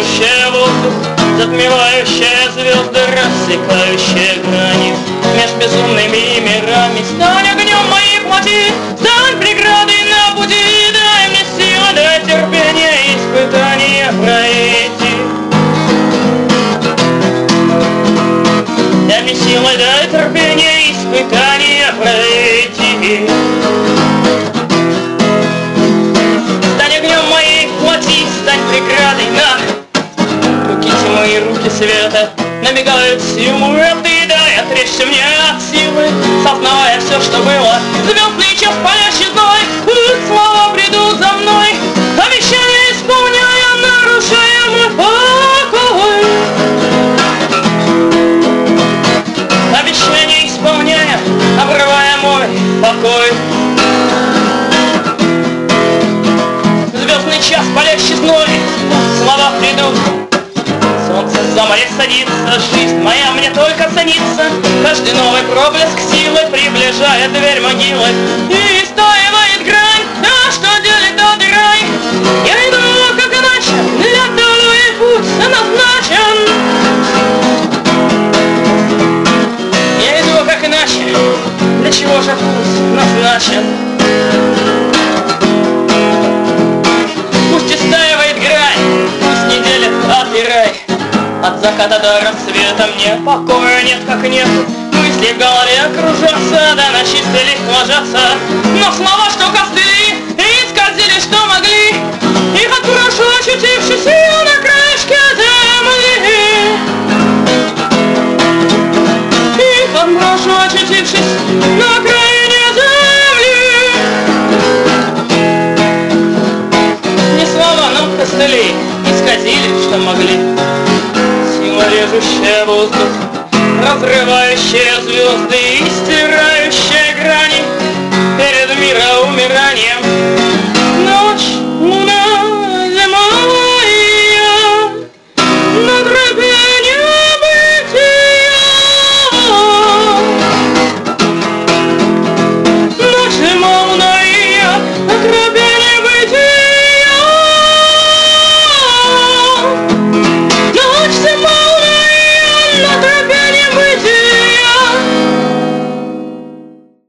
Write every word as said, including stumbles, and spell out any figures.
пьющая воздух, затмевающая звезды, рассекающая грани меж безумными мирами. Стань огнем моих плоти, стань преградой на пути, дай мне силы, дай терпения, испытания пройти. Дай мне силы, дай терпения, испытания пройти. Стань огнем моих плоти, стань преградой на руки тьмы и руки света. Набегают силуэты, дай отречься мне от силы, сознавая все, что было. Звездный час, палящий зной, пусть слова придут за мной, обещания исполняя, нарушая мой покой. Обещания исполняя, обрывая мой покой. Звездный час, палящий зной, пусть слова придут. Солнце за море садится, жизнь моя мне только ценится. Каждый новый проблеск силы приближает дверь могилы. И истаивает грань, а что делит тот рай? Я иду как иначе, для того и путь назначен. Я иду как иначе, для чего же путь назначен? Пусть истаивает грань, пусть не делит ад и рай. От заката до рассвета мне покоя нет как нет. Мысли в голове кружатся, да на чистый лист ложатся. Но слова, что костыли, и скользили, что